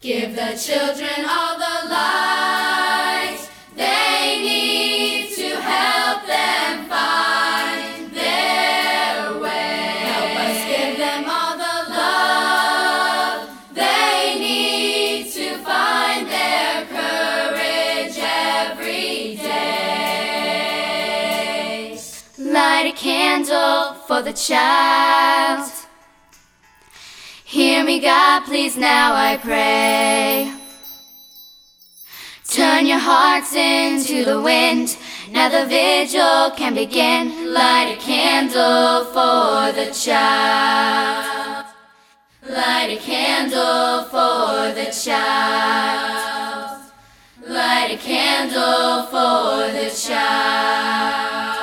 Give the children all the light they need to help them find their way. Help us give them all the love they need to find their courage every day. Light a candle for the child. Hear me, God, please, now I pray. Turn your hearts into the wind. Now the vigil can begin. Light a candle for the child. Light a candle for the child. Light a candle for the child.